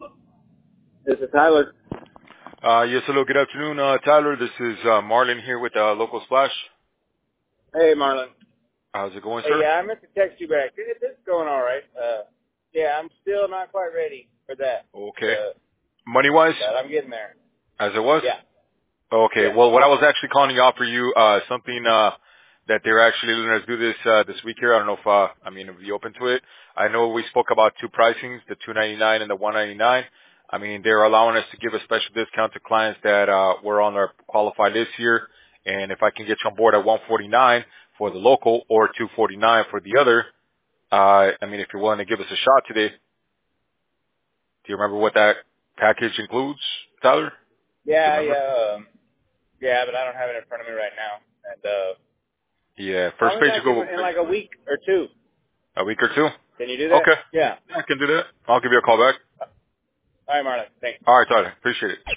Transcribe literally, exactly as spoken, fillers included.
This is Tyler. Uh, yes, hello, good afternoon, uh, Tyler. This is, uh, Marlon here with, uh, Local Splash. Hey, Marlon. How's it going, Hey, sir? yeah, I meant to text you back. It, it's going all right. Uh, yeah, I'm still not quite ready for that. Okay. Uh, Money-wise, but I'm getting there. as it was? Yeah. Okay. Yeah. Well, what I was actually calling you out for you, uh, something, uh, that they're actually letting us do this, uh, this week here. I don't know if, uh, I mean, if you open to it. I know we spoke about two pricings, the two ninety-nine and the one ninety-nine. I mean, they're allowing us to give a special discount to clients that, uh, were on our qualified list here. And if I can get you on board at one forty-nine for the local or two forty-nine for the other, uh, I mean, if you're willing to give us a shot today, do you remember what that package includes, Tyler? Do you Yeah, remember? yeah. Um, yeah, but I don't have it in front of me right now. And uh, Yeah, call first me page you back in, go in like a week or two. a week or two. Can you do that? Okay, Yeah. I can do that. I'll give you a call back. All right, Marlon. Thanks. All right, Tyler. Appreciate it.